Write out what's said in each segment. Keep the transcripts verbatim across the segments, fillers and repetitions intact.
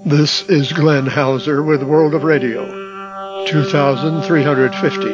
This is Glenn Hauser with World of Radio, two thousand three hundred fifty.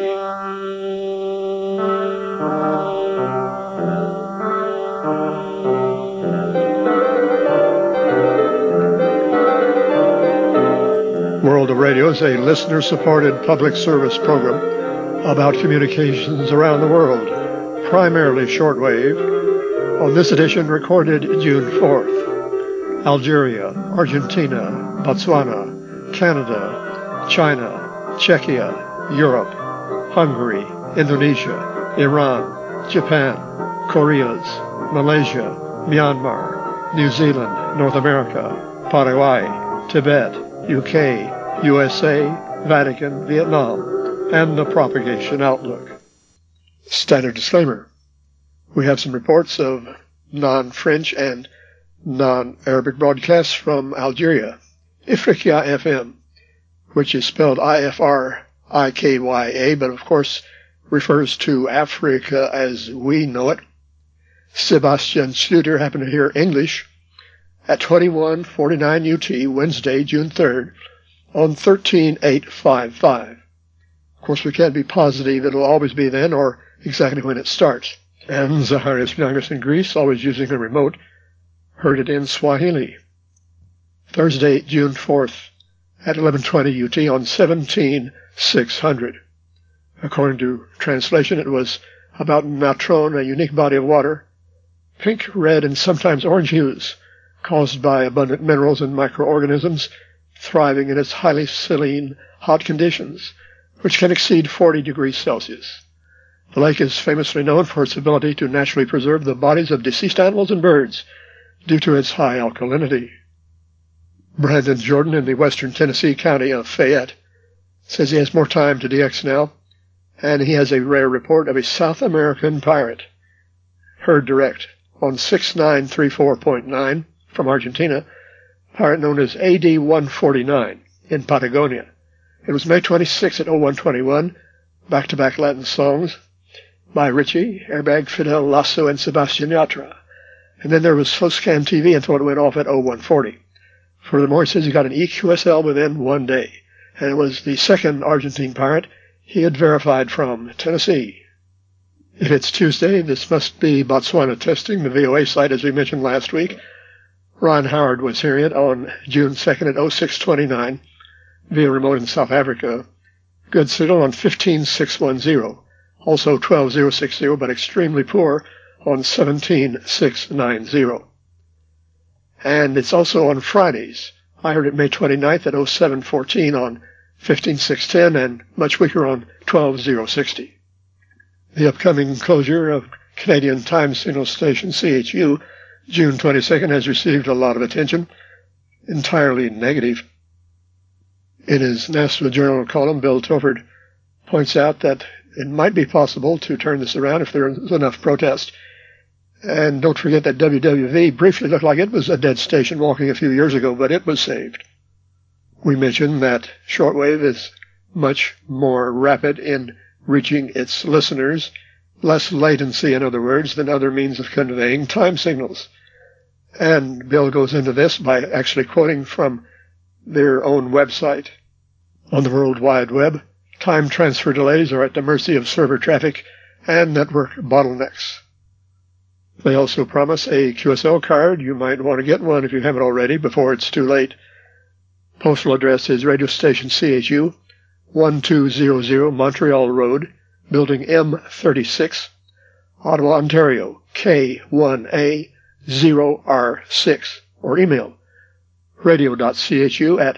World of Radio is a listener-supported public service program about communications around the world, primarily shortwave. On this edition, recorded June fourth. Algeria, Argentina, Botswana, Canada, China, Czechia, Europe, Hungary, Indonesia, Iran, Japan, Koreas, Malaysia, Myanmar, New Zealand, North America, Paraguay, Tibet, U K, U S A, Vatican, Vietnam, and the propagation outlook. Standard disclaimer. We have some reports of non-French and non-Arabic broadcasts from Algeria, Ifriqiya F M, which is spelled I F R I K Y A, but of course refers to Africa as we know it. Sebastian Schluter happened to hear English at twenty-one forty-nine U T, Wednesday, June third, on thirteen eight fifty-five. Of course, we can't be positive it'll always be then or exactly when it starts. And Zacharias Piangas in Greece, always using a remote, heard it in Swahili. Thursday, June fourth, at eleven twenty U T on seventeen six hundred. According to translation, it was about natron, a unique body of water, pink, red, and sometimes orange hues, caused by abundant minerals and microorganisms thriving in its highly saline, hot conditions, which can exceed forty degrees Celsius. The lake is famously known for its ability to naturally preserve the bodies of deceased animals and birds, due to its high alkalinity. Brandon Jordan in the western Tennessee county of Fayette says he has more time to D X now, and he has a rare report of a South American pirate. Heard direct on six nine three four point nine from Argentina, pirate known as A D one forty-nine in Patagonia. It was May twenty-sixth at oh one twenty-one, back-to-back Latin songs by Ritchie, Airbag, Fidel, Lasso, and Sebastian Yatra. And then there was FOSCAN T V until it went off at oh one forty. Furthermore, he says he got an E Q S L within one day, and it was the second Argentine pirate he had verified from Tennessee. If it's Tuesday, this must be Botswana testing, the V O A site, as we mentioned last week. Ron Howard was hearing it on June second at oh six twenty-nine via remote in South Africa. Good signal on fifteen six ten, also twelve oh sixty, but extremely poor on seventeen six ninety. And it's also on Fridays. I heard it May twenty-ninth at oh seven fourteen on fifteen six ten and much weaker on twelve oh sixty. The upcoming closure of Canadian time signal station C H U, June twenty-second, has received a lot of attention, entirely negative. In his National Journal column, Bill Toford points out that it might be possible to turn this around if there is enough protest. And don't forget that W W V briefly looked like it was a dead station walking a few years ago, but it was saved. We mentioned that shortwave is much more rapid in reaching its listeners, less latency, in other words, than other means of conveying time signals. And Bill goes into this by actually quoting from their own website. On the World Wide Web, time transfer delays are at the mercy of server traffic and network bottlenecks. They also promise a Q S L card. You might want to get one if you haven't already before it's too late. Postal address is Radio Station C H U, twelve hundred Montreal Road, Building M thirty-six, Ottawa, Ontario, K one A zero R six, or email radio.chu at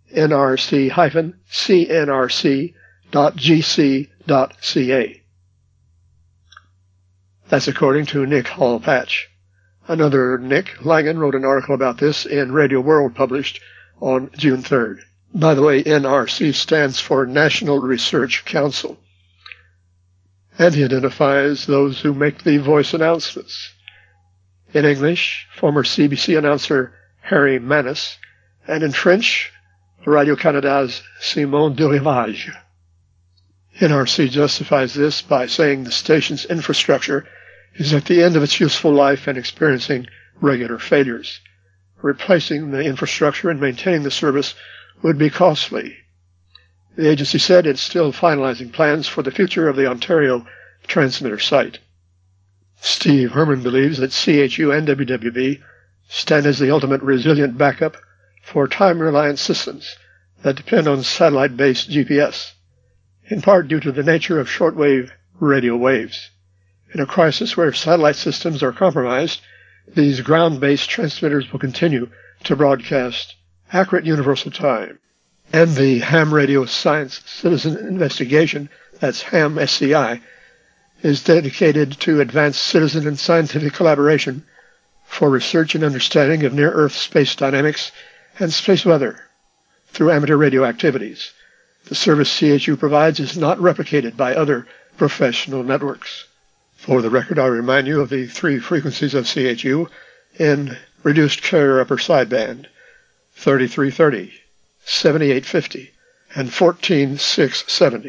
nrc-cnrc.gc.ca. That's according to Nick Hallpatch. Another Nick, Langan, wrote an article about this in Radio World, published on June third. By the way, N R C stands for National Research Council. And he identifies those who make the voice announcements. In English, former C B C announcer Harry Manis, and in French, Radio-Canada's Simon Durivage. N R C justifies this by saying the station's infrastructure is at the end of its useful life and experiencing regular failures. replacing the infrastructure and maintaining the service would be costly. The agency said it's still finalizing plans for the future of the Ontario transmitter site. Steve Herman believes that C H U and W W B stand as the ultimate resilient backup for time-reliant systems that depend on satellite-based G P S, in part due to the nature of shortwave radio waves. In a crisis where satellite systems are compromised, these ground-based transmitters will continue to broadcast accurate universal time. And the Ham Radio Science Citizen Investigation, that's Ham S C I, is dedicated to advanced citizen and scientific collaboration for research and understanding of near-Earth space dynamics and space weather through amateur radio activities. The service C H U provides is not replicated by other professional networks. For the record, I remind you of the three frequencies of C H U in reduced carrier upper sideband: thirty-three thirty, seventy-eight fifty, and fourteen six seventy.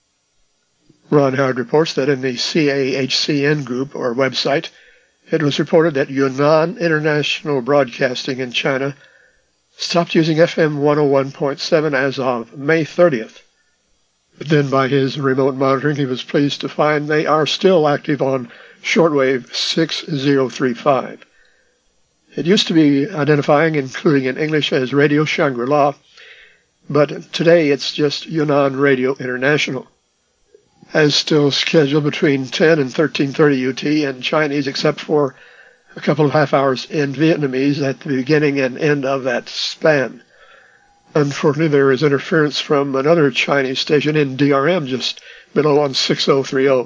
Ron Howard reports that in the C A H C N group or website, it was reported that Yunnan International Broadcasting in China stopped using F M one oh one point seven as of May thirtieth. But then by his remote monitoring, he was pleased to find they are still active on shortwave six oh three five. It used to be identifying, including in English, as Radio Shangri-La, but today it's just Yunnan Radio International. As still scheduled between ten and thirteen thirty U T in Chinese, except for a couple of half hours in Vietnamese at the beginning and end of that span. Unfortunately, there is interference from another Chinese station in D R M just below on six oh three oh.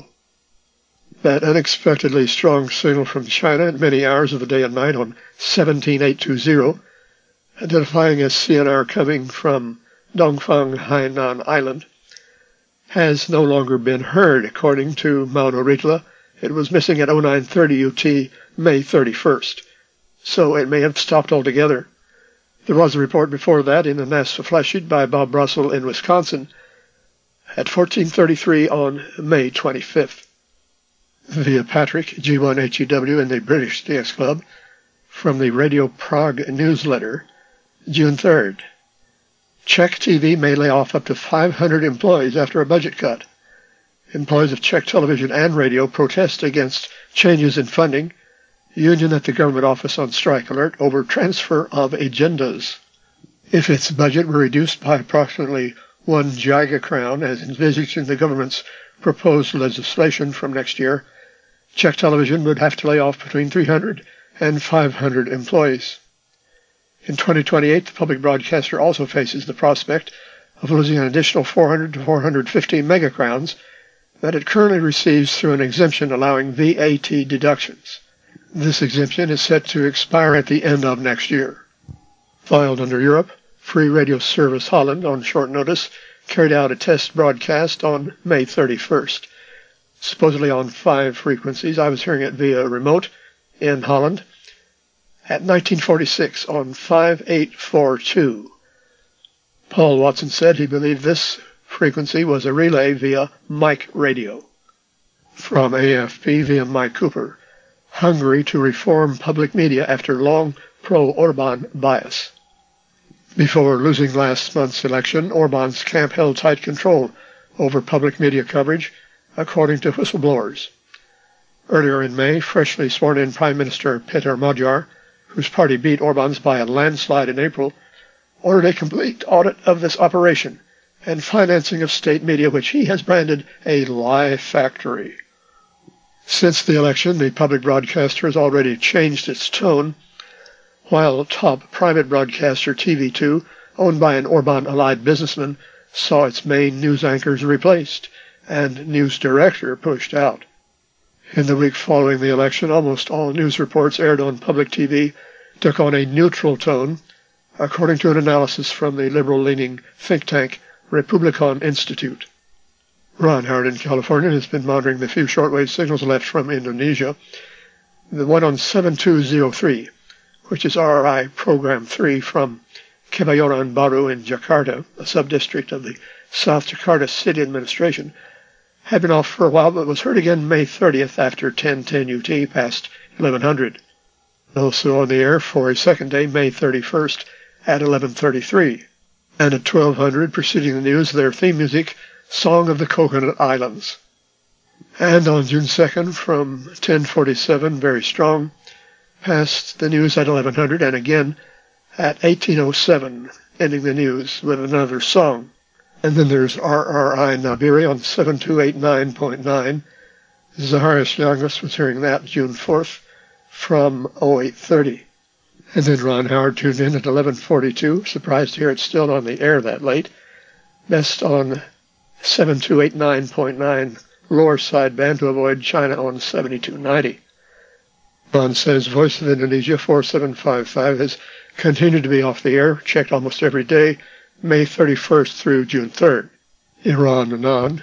That unexpectedly strong signal from China at many hours of the day and night on seventeen eight two zero, identifying as C N R coming from Dongfang, Hainan Island, has no longer been heard. According to Mauro Ritla, it was missing at oh nine thirty U T May thirty-first, so it may have stopped altogether. There was a report before that in the NASA flash sheet by Bob Russell in Wisconsin at fourteen thirty-three on May twenty-fifth. Via Patrick, G one H E W in the British D X Club, from the Radio Prague newsletter, June third. Czech T V may lay off up to five hundred employees after a budget cut. Employees of Czech television and radio protest against changes in funding. Union at the government office on strike alert over transfer of agendas. If its budget were reduced by approximately one giga crown, as envisaged in the government's proposed legislation from next year, Czech television would have to lay off between three hundred and five hundred employees. In twenty twenty-eight, the public broadcaster also faces the prospect of losing an additional four hundred to four hundred fifty megacrowns that it currently receives through an exemption allowing V A T deductions. This exemption is set to expire at the end of next year. Filed under Europe, Free Radio Service Holland, on short notice, carried out a test broadcast on May thirty-first. Supposedly on five frequencies. I was hearing it via remote in Holland at nineteen forty-six on five eight four two. Paul Watson said he believed this frequency was a relay via Mike Radio. From A F P via Mike Cooper. Hungary to reform public media after long pro-Orban bias. Before losing last month's election, Orban's camp held tight control over public media coverage, according to whistleblowers. Earlier in May, freshly sworn-in Prime Minister Peter Magyar, whose party beat Orban's by a landslide in April, ordered a complete audit of this operation and financing of state media, which he has branded a lie factory. Since the election, the public broadcaster has already changed its tone. While top private broadcaster T V two, owned by an Orban-allied businessman, saw its main news anchors replaced and news director pushed out. In the week following the election, almost all news reports aired on public T V took on a neutral tone, according to an analysis from the liberal-leaning think tank Republican Institute. Ron Howard in California has been monitoring the few shortwave signals left from Indonesia. The one on seven two oh three, which is R R I Program three from Kebayoran Baru in Jakarta, a sub-district of the South Jakarta City Administration, had been off for a while but was heard again May thirtieth after ten ten U T past eleven hundred. Also on the air for a second day, May thirty-first at eleven thirty-three. And at twelve hundred, preceding the news, their theme music, Song of the Coconut Islands. And on June second from ten forty-seven, very strong, past the news at eleven hundred, and again at eighteen oh seven, ending the news with another song. And then there's R R I Nabiri on seven two eight nine point nine. Zaharias Youngus was hearing that June fourth from oh eight thirty. And then Ron Howard tuned in at eleven forty-two. Surprised to hear it's still on the air that late. Best on seven two eight nine point nine lower sideband to avoid China on seventy-two ninety. Ron says Voice of Indonesia four seven five five has continued to be off the air, checked almost every day, May thirty-first through June third. Iran Anan,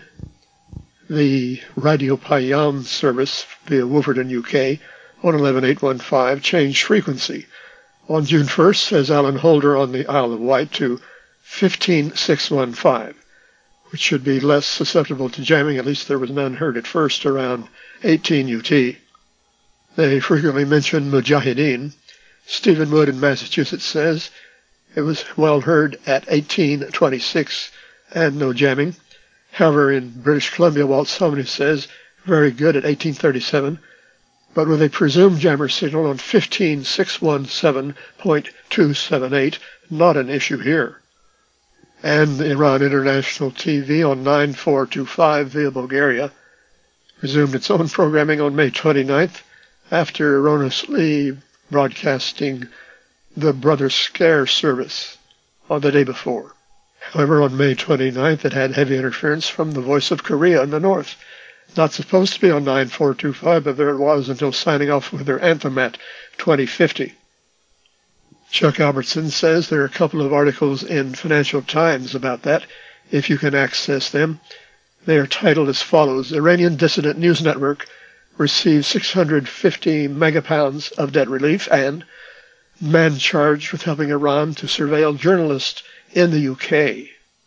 the Radio Payam service via Wolverton, U K, on eleven eight one five, changed frequency on June first, says Alan Holder on the Isle of Wight, to fifteen six one five, which should be less susceptible to jamming. At least there was none heard at first around eighteen U T. They frequently mention Mujahideen. Stephen Wood in Massachusetts says it was well heard at eighteen twenty-six and no jamming. However, in British Columbia, Walt Sumner says very good at eighteen thirty-seven, but with a presumed jammer signal on fifteen six seventeen point two seven eight, not an issue here. And Iran International T V on nine four two five via Bulgaria resumed its own programming on May twenty-ninth after erroneously broadcasting the Brother Scare service on the day before. However, on May twenty-ninth, it had heavy interference from the Voice of Korea in the north. Not supposed to be on nine four two five, but there it was until signing off with their anthem at twenty fifty. Chuck Albertson says there are a couple of articles in Financial Times about that, if you can access them. They are titled as follows: Iranian Dissident News Network receives six hundred fifty megapounds of debt relief, and man charged with helping Iran to surveil journalists in the U K.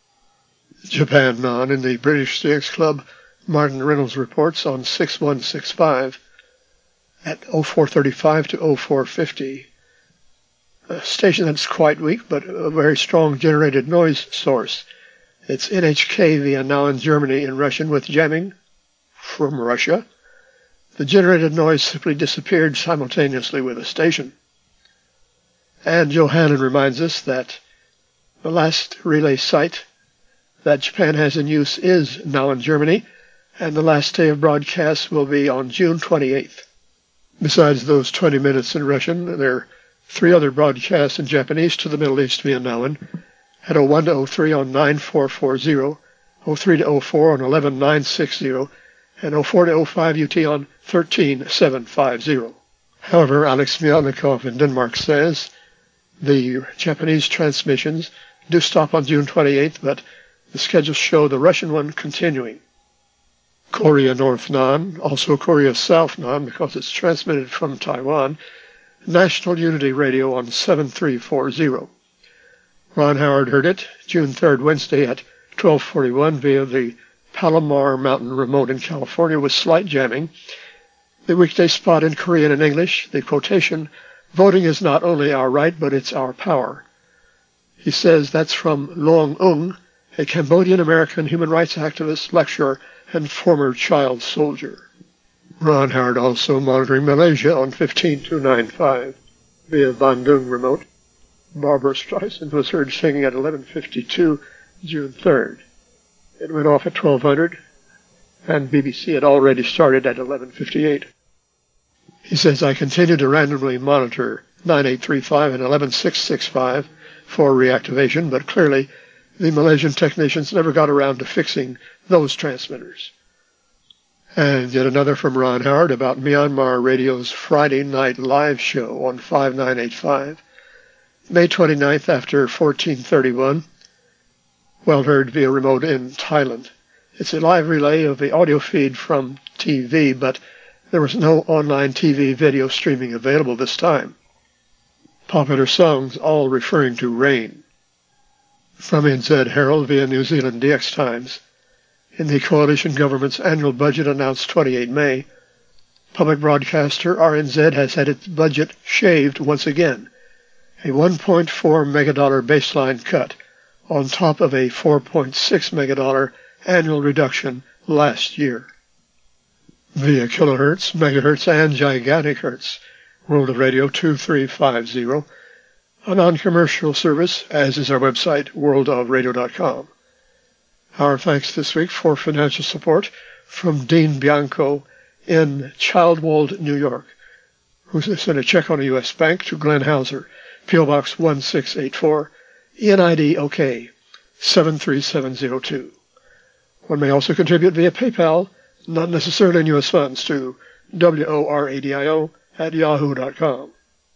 Japan Non in the British C X Club, Martin Reynolds reports on six one six five at oh four thirty-five to oh four fifty. A station that's quite weak, but a very strong generated noise source. It's N H K via Now in Germany in Russian with jamming from Russia. The generated noise simply disappeared simultaneously with the station. And Johannan reminds us that the last relay site that Japan has in use is Now in Germany, and the last day of broadcast will be on June twenty-eighth. Besides those twenty minutes in Russian, there are three other broadcasts in Japanese to the Middle East via Nowen, at oh one to oh three on nine four forty, oh three to oh four on eleven nine sixty, and oh four to oh five U T on thirteen seven fifty. However, Alex Myalnikov in Denmark says the Japanese transmissions do stop on June twenty-eighth, but the schedules show the Russian one continuing. Korea North Non, also Korea South Non, because it's transmitted from Taiwan, National Unity Radio on seven three forty. Ron Howard heard it June third, Wednesday at twelve forty-one via the Palomar Mountain remote in California with slight jamming. The weekday spot in Korean and English, the quotation, "Voting is not only our right, but it's our power." He says that's from Loong Ung, a Cambodian-American human rights activist, lecturer, and former child soldier. Ron Howard also monitoring Malaysia on fifteen two ninety-five via Bandung remote. Barbara Streisand was heard singing at eleven fifty-two, June third. It went off at twelve hundred, and B B C had already started at eleven fifty-eight. He says, I continue to randomly monitor nine eight three five and eleven six sixty-five for reactivation, but clearly the Malaysian technicians never got around to fixing those transmitters. And yet another from Ron Howard about Myanmar Radio's Friday Night Live show on five nine eight five. May twenty-ninth after fourteen thirty-one. Well heard via remote in Thailand. It's a live relay of the audio feed from T V, but there was no online T V video streaming available this time. Popular songs all referring to rain. From N Z Herald via New Zealand D X Times. In the coalition government's annual budget announced twenty-eighth of May, Public broadcaster R N Z has had its budget shaved once again, a one point four megadollar baseline cut on top of a four point six megadollar annual reduction last year. Via kilohertz, megahertz, and gigantic hertz, World of Radio two three five zero, a non-commercial service, as is our website, world of radio dot com. Our thanks this week for financial support from Dean Bianco in Childwald, New York, who sent a check on a U S bank to Glenn Hauser, P O Box one six eight four, N I D OK seven three seven zero two. One may also contribute via PayPal, not necessarily in U S funds, to W-O-R-A-D-I-O at yahoo dot com.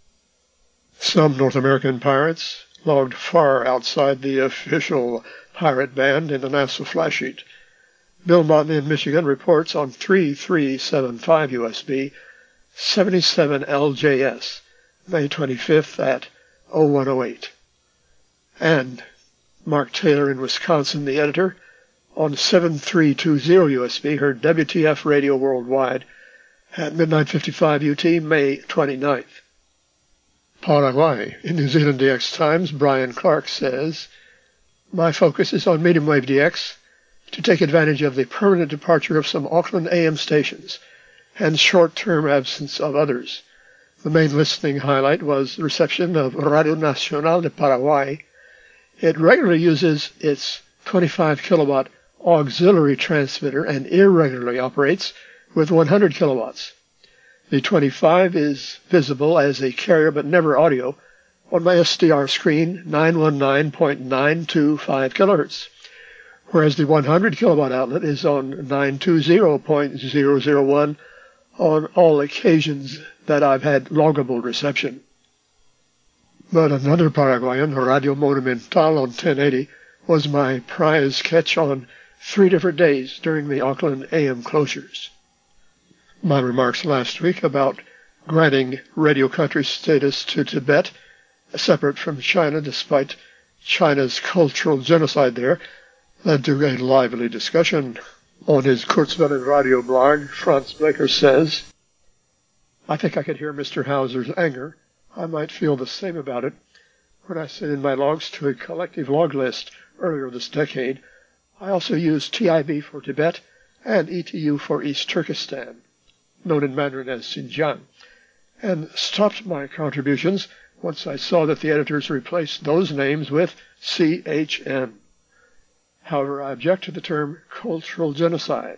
Some North American pirates logged far outside the official pirate band in the NASA flash sheet. Bill Motley in Michigan reports on three three seven five U S B seventy-seven L J S, May twenty-fifth at oh one oh eight. And Mark Taylor in Wisconsin, the editor, on seven three two zero U S B heard W T F Radio Worldwide at midnight fifty-five U T, May twenty-ninth. Paraguay. In New Zealand D X Times, Brian Clark says, "My focus is on medium wave D X to take advantage of the permanent departure of some Auckland A M stations and short-term absence of others. The main listening highlight was the reception of Radio Nacional de Paraguay. It regularly uses its twenty-five kilowatt auxiliary transmitter and irregularly operates with one hundred kilowatts. The twenty-five is visible as a carrier but never audio on my S D R screen, nine nineteen point nine two five kilohertz, whereas the one hundred kilowatt outlet is on nine twenty point zero zero one on all occasions that I've had loggable reception." But another Paraguayan, Radio Monumental on ten eighty, was my prize catch on three different days during the Auckland A M closures. My remarks last week about granting radio country status to Tibet, separate from China despite China's cultural genocide there, led to a lively discussion. On his Kurzwellen radio blog, Franz Blaker says, "I think I could hear Mister Hauser's anger. I might feel the same about it. When I sent in my logs to a collective log list earlier this decade, I also used T I B for Tibet and E T U for East Turkestan, known in Mandarin as Xinjiang, and stopped my contributions once I saw that the editors replaced those names with C H N. However, I object to the term cultural genocide.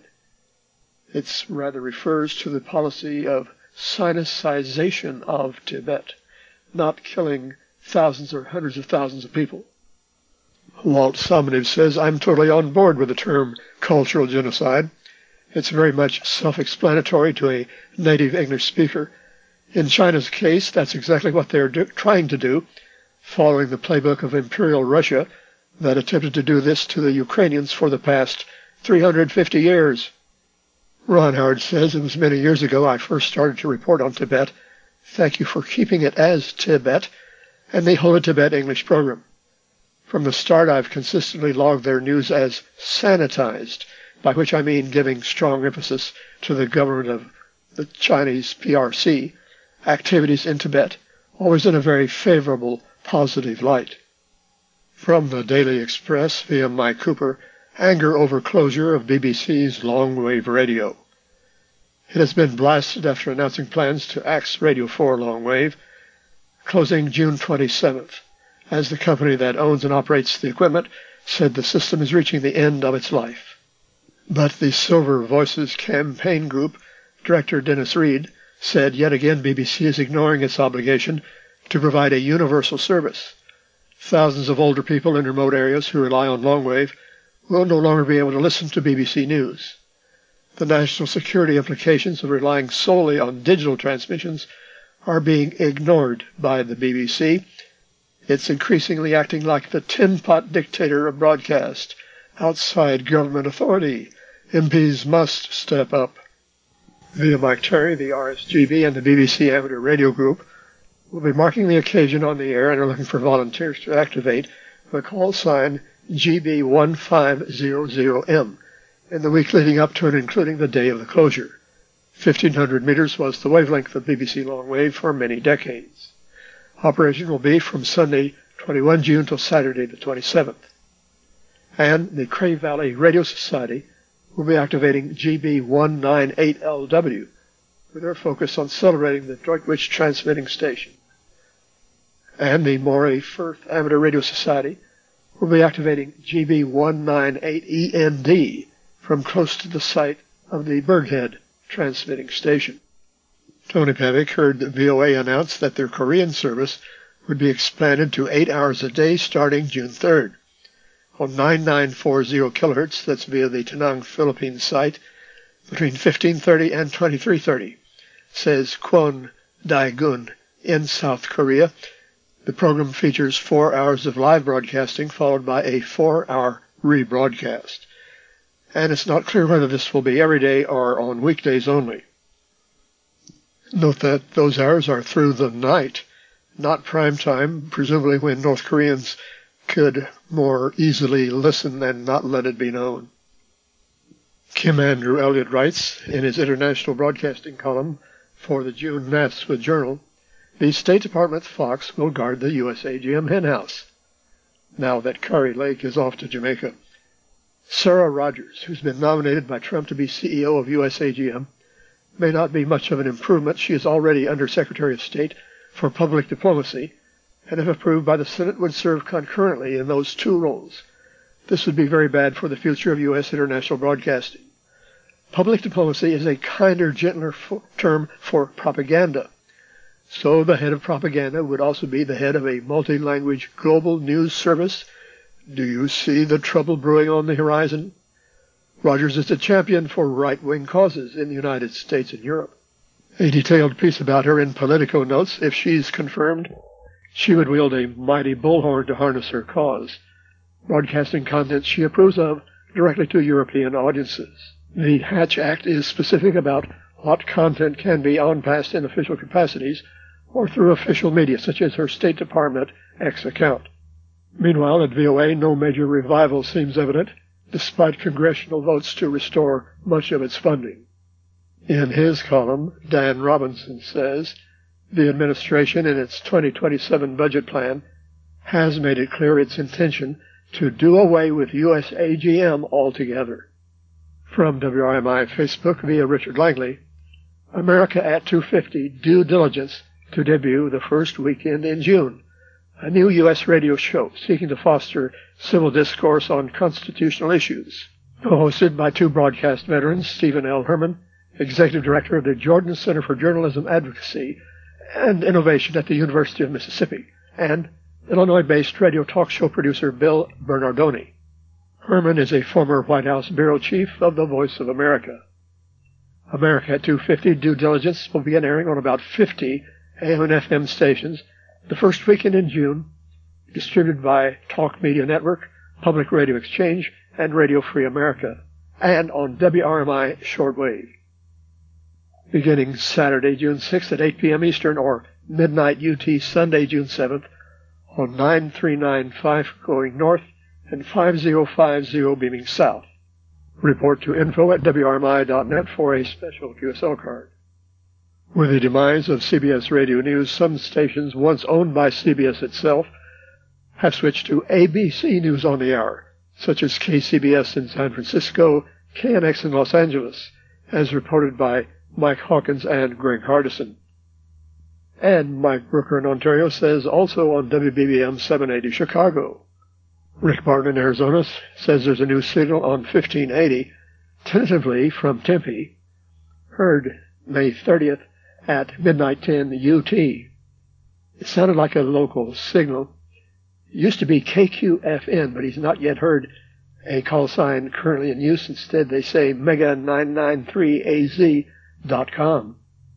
It rather refers to the policy of sinicization of Tibet, not killing thousands or hundreds of thousands of people." Walt Somniv says, "I'm totally on board with the term cultural genocide. It's very much self-explanatory to a native English speaker. In China's case, that's exactly what they're do- trying to do, following the playbook of Imperial Russia that attempted to do this to the Ukrainians for the past three hundred fifty years." Ron Howard says, "It was many years ago I first started to report on Tibet. Thank you for keeping it as Tibet and the Whole of Tibet English program. From the start, I've consistently logged their news as sanitized, by which I mean giving strong emphasis to the government of the Chinese P R C activities in Tibet, always in a very favorable, positive light." From the Daily Express via Mike Cooper, anger over closure of B B C's long-wave radio. It has been blasted after announcing plans to axe Radio four long-wave, closing June twenty-seventh, as the company that owns and operates the equipment said the system is reaching the end of its life. But the Silver Voices campaign group director Dennis Reed said yet again B B C is ignoring its obligation to provide a universal service. Thousands of older people in remote areas who rely on long-wave will no longer be able to listen to B B C News. The national security implications of relying solely on digital transmissions are being ignored by the B B C. It's increasingly acting like the tin-pot dictator of broadcast, outside government authority. M Ps must step up. Via Mike Terry, the R S G B and the B B C Amateur Radio Group will be marking the occasion on the air and are looking for volunteers to activate the call sign G B one five zero zero M in the week leading up to and including the day of the closure. fifteen hundred meters was the wavelength of B B C Longwave for many decades. Operation will be from Sunday, the twenty-first of June till Saturday, the twenty-seventh. And the Cray Valley Radio Society will be activating G B one ninety-eight L W with their focus on celebrating the Droitwich transmitting station. And the Moray Firth Amateur Radio Society will be activating G B one ninety-eight E N D from close to the site of the Berghead transmitting station. Tony Pavic heard the V O A announce that their Korean service would be expanded to eight hours a day starting June third. On ninety-nine forty kilohertz, that's via the Tanang, Philippines site, between fifteen thirty and twenty-three thirty, says Kwon Dae-gun in South Korea. The program features four hours of live broadcasting followed by a four-hour rebroadcast. And it's not clear whether this will be every day or on weekdays only. Note that those hours are through the night, not prime time, presumably when North Koreans could more easily listen and not let it be known. Kim Andrew Elliott writes in his international broadcasting column for the June NASWA Journal, the State Department Fox will guard the U S A G M henhouse, now that Kari Lake is off to Jamaica. Sarah Rogers, who's been nominated by Trump to be C E O of U S A G M, may not be much of an improvement. She is already Under Secretary of State for Public Diplomacy, and if approved by the Senate, would serve concurrently in those two roles. This would be very bad for the future of U S international broadcasting. Public diplomacy is a kinder, gentler for, term for propaganda. So the head of propaganda would also be the head of a multi-language global news service. Do you see the trouble brewing on the horizon? Rogers is a champion for right-wing causes in the United States and Europe. A detailed piece about her in Politico notes, if she's confirmed, she would wield a mighty bullhorn to harness her cause, broadcasting content she approves of directly to European audiences. The Hatch Act is specific about what content can be on-passed in official capacities or through official media, such as her State Department X account. Meanwhile, at V O A, no major revival seems evident, despite congressional votes to restore much of its funding. In his column, Dan Robinson says, the administration in its twenty twenty-seven budget plan has made it clear its intention to do away with U S A G M altogether. From W R M I Facebook via Richard Langley, America at two fifty Due Diligence to debut the first weekend in June, a new U S radio show seeking to foster civil discourse on constitutional issues. Co-hosted by two broadcast veterans, Stephen L. Herman, Executive Director of the Jordan Center for Journalism Advocacy and Innovation at the University of Mississippi, and Illinois-based radio talk show producer Bill Bernardoni. Herman is a former White House bureau chief of the Voice of America. America at two fifty Due Diligence will begin airing on about fifty A M and F M stations the first weekend in June, distributed by Talk Media Network, Public Radio Exchange, and Radio Free America, and on W R M I shortwave. Beginning Saturday, June sixth at eight p.m. Eastern, or midnight U T Sunday, June seventh, on nine three nine five going north and five zero five zero beaming south. Report to info at W R M I dot net for a special Q S L card. With the demise of C B S Radio News, some stations once owned by C B S itself have switched to A B C News on the Hour, such as K C B S in San Francisco, K N X in Los Angeles, as reported by Mike Hawkins and Greg Hardison. And Mike Brooker in Ontario says also on W B B M seven eighty Chicago. Rick Barton in Arizona says there's a new signal on fifteen eighty, tentatively from Tempe, heard May thirtieth at midnight ten U T. It sounded like a local signal. It used to be K Q F N, but he's not yet heard a call sign currently in use. Instead, they say Mega nine nine three A Z dot com.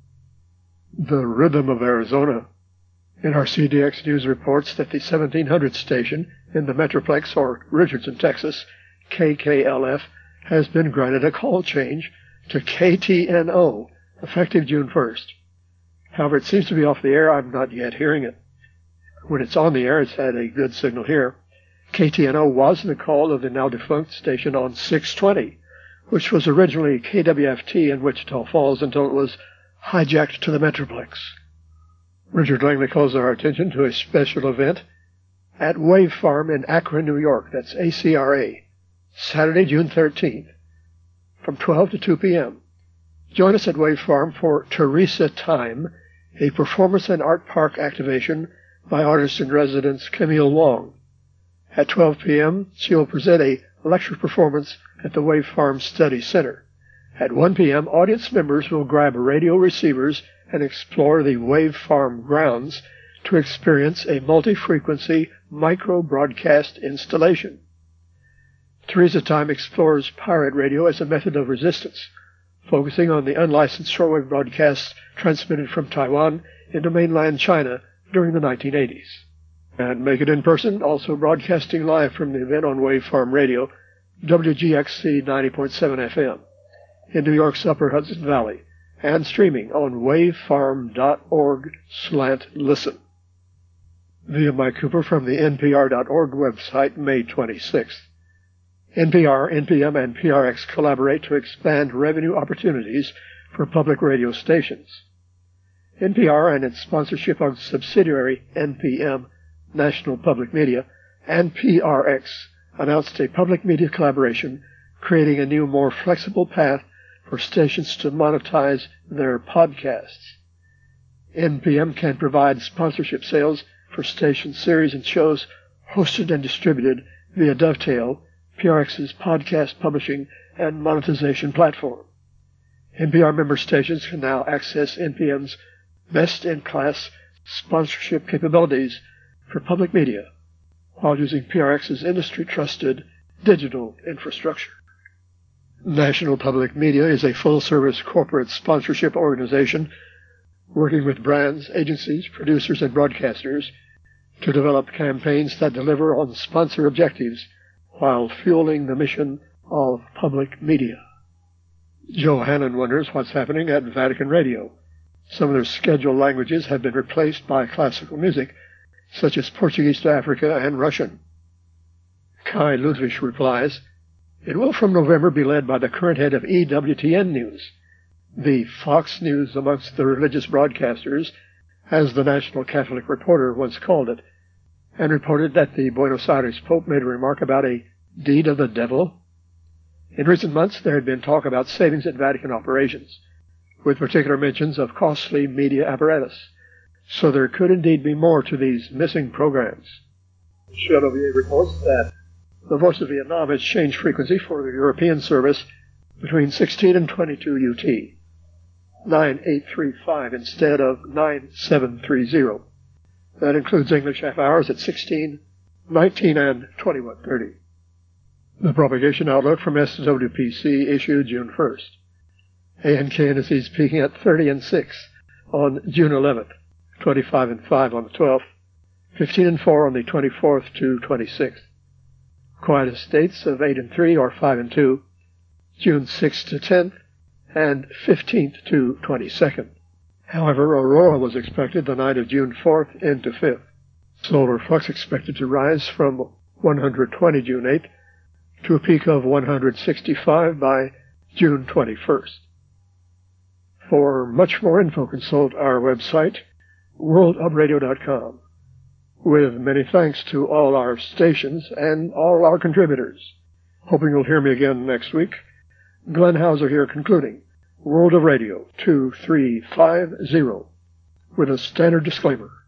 The Rhythm of Arizona. N R C D X News reports that the seventeen hundred station in the Metroplex, or Richardson, Texas, K K L F, has been granted a call change to K T N O, effective June first. However, it seems to be off the air. I'm not yet hearing it. When it's on the air, it's had a good signal here. K T N O was the call of the now-defunct station on six twenty, which was originally K W F T in Wichita Falls until it was hijacked to the Metroplex. Richard Langley calls our attention to a special event at Wave Farm in Akron, New York. That's A C R A, Saturday, June thirteenth, from twelve to two p.m. Join us at Wave Farm for Teresa Time, a performance and art park activation by artist-in-residence Camille Wong. At twelve p.m., she will present a lecture performance at the Wave Farm Study Center. At one p.m., audience members will grab radio receivers and explore the Wave Farm grounds to experience a multi-frequency micro-broadcast installation. Teresa Time explores pirate radio as a method of resistance, focusing on the unlicensed shortwave broadcasts transmitted from Taiwan into mainland China during the nineteen eighties. And Make It In Person, also broadcasting live from the event on Wave Farm Radio, W G X C ninety point seven F M, in New York's Upper Hudson Valley, and streaming on wavefarm dot org slant listen. Via Mike Cooper from the N P R dot org website, May twenty-sixth. N P R, N P M, and P R X collaborate to expand revenue opportunities for public radio stations. N P R and its sponsorship of subsidiary N P M, National Public Media, and P R X announced a public media collaboration creating a new, more flexible path for stations to monetize their podcasts. N P M can provide sponsorship sales for station series and shows hosted and distributed via Dovetail, P R X's podcast publishing and monetization platform. N P R member stations can now access N P M's best-in-class sponsorship capabilities for public media while using P R X's industry-trusted digital infrastructure. National Public Media is a full-service corporate sponsorship organization working with brands, agencies, producers, and broadcasters to develop campaigns that deliver on sponsor objectives while fueling the mission of public media. Joe Hannon wonders what's happening at Vatican Radio. Some of their scheduled languages have been replaced by classical music, such as Portuguese to Africa and Russian. Kai Ludwig replies, "It will from November be led by the current head of E W T N News, the Fox News amongst the religious broadcasters, as the National Catholic Reporter once called it, and reported that the Buenos Aires Pope made a remark about a deed of the devil. In recent months there had been talk about savings at Vatican operations, with particular mentions of costly media apparatus, so there could indeed be more to these missing programs." Cherovier reports that the Voice of Vietnam has changed frequency for the European service between sixteen and twenty-two U T, nine eight three five instead of nine seven three zero. That includes English half hours at sixteen, nineteen, and twenty-one thirty. The propagation outlook from S W P C issued June first. A N K N S E's peaking at thirty and six on June eleventh, twenty-five and five on the twelfth, fifteen and four on the twenty-fourth to twenty-sixth. Quietest states of eight and three or five and two, June sixth to tenth, and fifteenth to twenty-second. However, aurora was expected the night of June fourth into fifth. Solar flux expected to rise from one hundred twenty June eighth to a peak of one hundred sixty-five by June twenty-first. For much more info, consult our website, world of radio dot com. With many thanks to all our stations and all our contributors. Hoping you'll hear me again next week. Glenn Hauser here concluding World of Radio two three five zero with a standard disclaimer.